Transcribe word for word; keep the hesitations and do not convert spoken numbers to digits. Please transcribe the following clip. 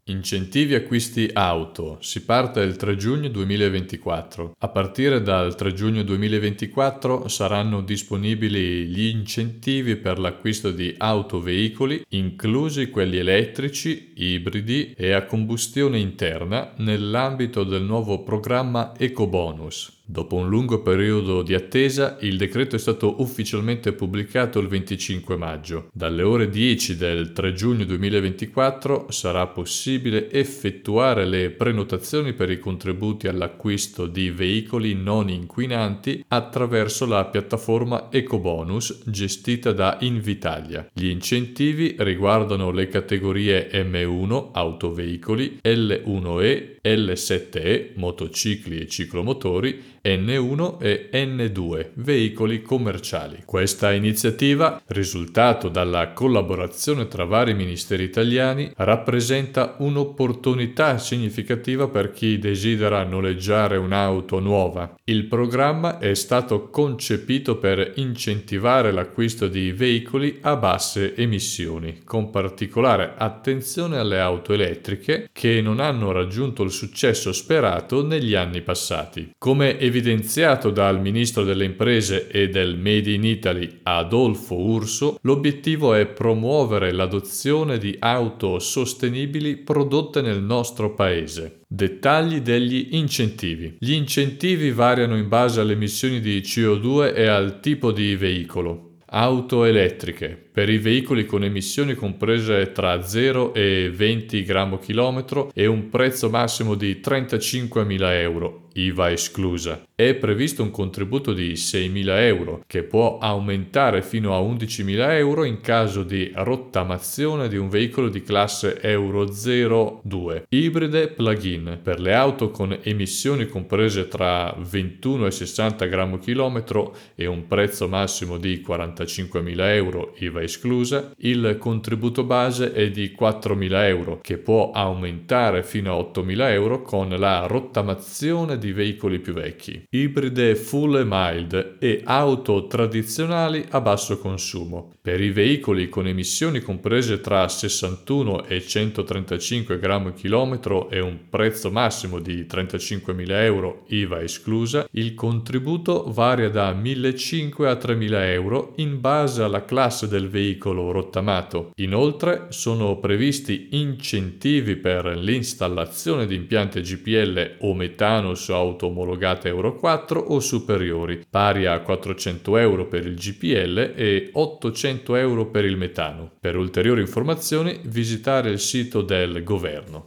Incentivi acquisti auto. Si parte il tre giugno duemilaventiquattro. A partire dal tre giugno duemilaventiquattro saranno disponibili gli incentivi per l'acquisto di autoveicoli, inclusi quelli elettrici, ibridi e a combustione interna, nell'ambito del nuovo programma Ecobonus. Dopo un lungo periodo di attesa, il decreto è stato ufficialmente pubblicato il venticinque maggio. Dalle ore dieci del tre giugno duemilaventiquattro sarà possibile effettuare le prenotazioni per i contributi all'acquisto di veicoli non inquinanti attraverso la piattaforma Ecobonus gestita da Invitalia. Gli incentivi riguardano le categorie M uno autoveicoli, L uno E, L sette E motocicli e ciclomotori, N uno e N due veicoli commerciali. Questa iniziativa, risultato dalla collaborazione tra vari ministeri italiani, rappresenta un'opportunità significativa per chi desidera noleggiare un'auto nuova. Il programma è stato concepito per incentivare l'acquisto di veicoli a basse emissioni, con particolare attenzione alle auto elettriche che non hanno raggiunto il successo sperato negli anni passati. Come evidenziato dal ministro delle imprese e del Made in Italy Adolfo Urso, l'obiettivo è promuovere l'adozione di auto sostenibili prodotte nel nostro paese. Dettagli degli incentivi. Gli incentivi variano in base alle emissioni di C O due e al tipo di veicolo. Auto elettriche. Per i veicoli con emissioni comprese tra zero e venti grammi chilometro e un prezzo massimo di trentacinquemila euro, I V A esclusa. È previsto un contributo di seimila euro, che può aumentare fino a undicimila euro in caso di rottamazione di un veicolo di classe Euro zero due. Ibride plug-in. Per le auto con emissioni comprese tra ventuno e sessanta grammi chilometro e un prezzo massimo di quarantacinquemila euro, I V A esclusa, il contributo base è di quattromila euro, che può aumentare fino a ottomila euro con la rottamazione di veicoli più vecchi. Ibride full e mild e auto tradizionali a basso consumo. Per i veicoli con emissioni comprese tra sessantuno e centotrentacinque grammi chilometro e un prezzo massimo di trentacinquemila euro, I V A esclusa, il contributo varia da millecinquecento a tremila euro in base alla classe del veicolo rottamato. Inoltre sono previsti incentivi per l'installazione di impianti G P L o metano su auto omologate Euro quattro o superiori, pari a quattrocento euro per il G P L e ottocento euro per il metano. Per ulteriori informazioni visitare il sito del governo.